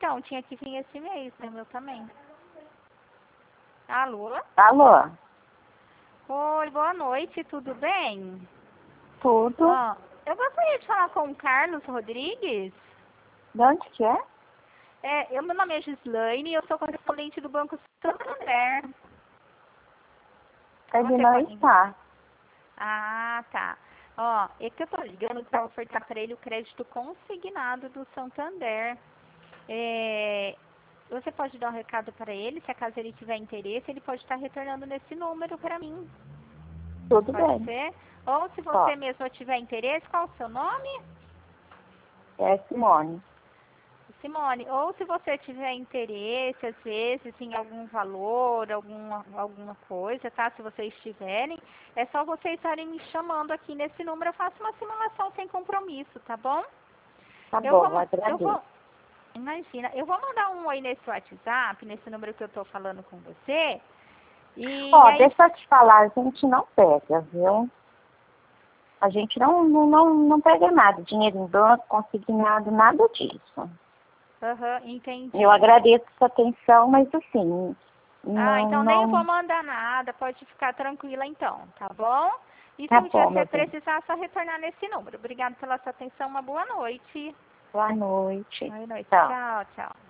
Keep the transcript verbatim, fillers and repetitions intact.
então, tinha que vir esse mês, né? Meu também. Alô? Alô? Oi, boa noite, tudo bem? Tudo? Ó, eu gostaria de falar com o Carlos Rodrigues. De onde que é? É, eu, meu nome é Gislaine e eu sou correspondente do Banco Santander. Ele Você não pode... está. Ah, tá. Ó, é que eu tô ligando para ofertar para ele o crédito consignado do Santander. É, você pode dar um recado para ele, se acaso ele tiver interesse, ele pode estar retornando nesse número para mim. Tudo Pode bem. ser? Ou se você Ó, mesmo tiver interesse, qual o seu nome? é Simone. Simone, ou se você tiver interesse, às vezes, em algum valor, alguma, alguma coisa, tá? Se vocês tiverem, é só vocês estarem me chamando aqui nesse número, eu faço uma simulação sem compromisso, tá bom? Tá Eu bom, vou, eu agradeço. vou, imagina, eu vou mandar um oi nesse WhatsApp, nesse número que eu tô falando com você, e Ó, aí, deixa eu te falar, a gente não pega, viu? A gente não, não, não, não pega nada, dinheiro em banco, consignado, nada disso. aham, entendi. Eu agradeço a sua atenção, mas assim, Ah, não, então nem vou não... mandar nada, pode ficar tranquila então, tá bom? E se Tá um dia bom, você meu bem. precisar, é só retornar nesse número. Obrigada pela sua atenção, uma boa noite. Boa noite. Boa noite, Tchau. tchau, tchau.